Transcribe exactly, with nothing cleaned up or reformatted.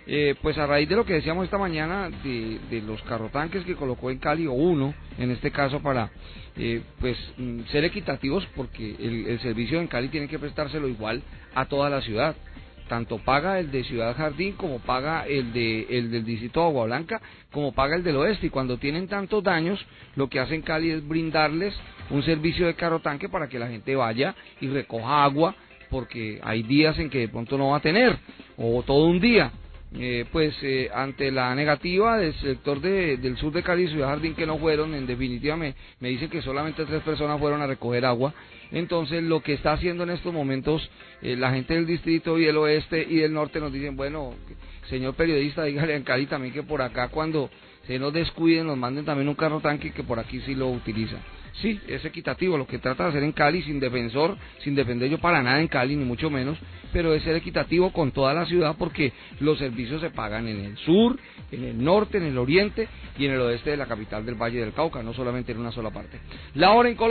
Eh, pues a raíz de lo que decíamos esta mañana de, de los carrotanques que colocó en Cali, o uno, en este caso para eh, pues mm, ser equitativos, porque el, el servicio en Cali tiene que prestárselo igual a toda la ciudad. Tanto paga el de Ciudad Jardín, como paga el de el del distrito de Agua Blanca, como paga el del oeste. Y cuando tienen tantos daños, lo que hacen Cali es brindarles un servicio de carrotanque para que la gente vaya y recoja agua, porque hay días en que de pronto no va a tener, o todo un día. Eh, pues eh, ante la negativa del sector de, del sur de Cali y Ciudad Jardín, que no fueron, en definitiva me, me dicen que solamente tres personas fueron a recoger agua. Entonces lo que está haciendo en estos momentos eh, la gente del distrito y del oeste y del norte nos dicen, bueno, señor periodista, dígale en Cali también que por acá cuando se nos descuiden nos manden también un carro tanque, que por aquí sí lo utilizan. Sí, es equitativo lo que trata de hacer en Cali, sin defensor, sin defender yo para nada en Cali, ni mucho menos, pero es ser equitativo con toda la ciudad, porque los servicios se pagan en el sur, en el norte, en el oriente y en el oeste de la capital del Valle del Cauca, no solamente en una sola parte. La hora en Colombia.